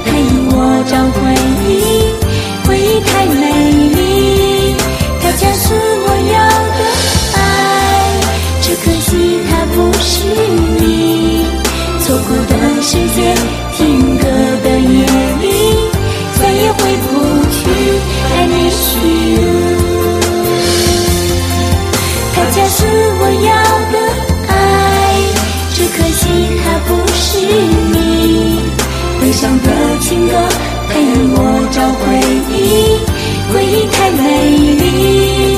陪我找回忆，回忆太美丽，它就是我要的爱，只可惜它不是你。错过的时间，听歌的夜里，再也回不去I miss you。它就是我要的爱，只可惜它不是你。悲伤的情歌陪我找回忆，回忆太美丽。